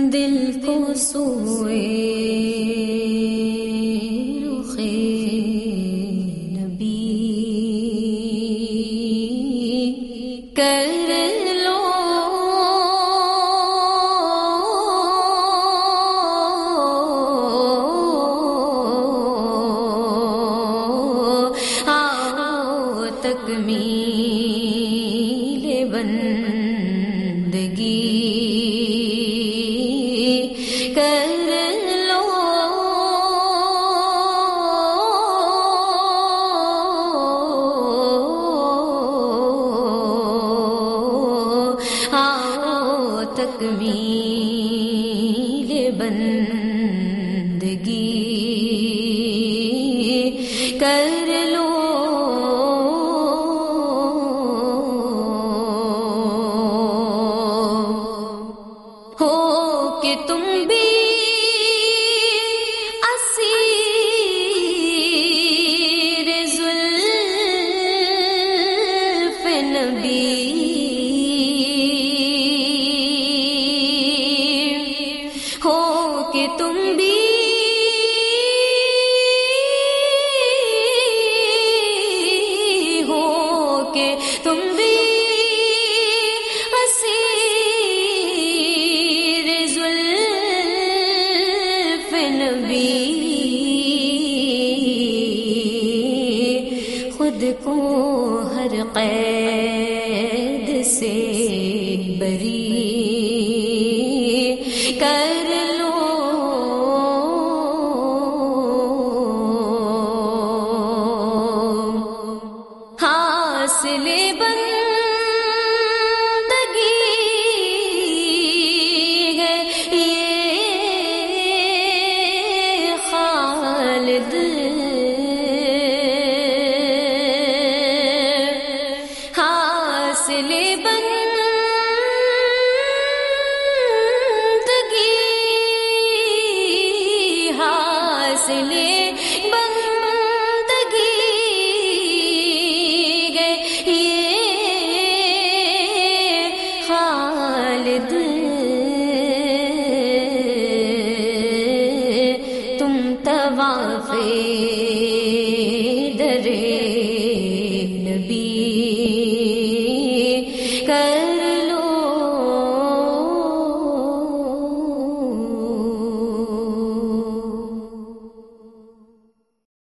دل کو سوئے رخ نبی کر لو، آؤ تکمیل بندگی کر لو، آؤ تکمیل بندگی کر لو، ہو کہ تم بھی اسیر زلف نبی، ہو کہ تم بھی تم بھی اسیر زلف نبی، خود کو ہر قید سے بری کر لو، حاصل بندگی ہے یہ خالد، حاصل بندگی، حاصل خالد، تم طواف در نبی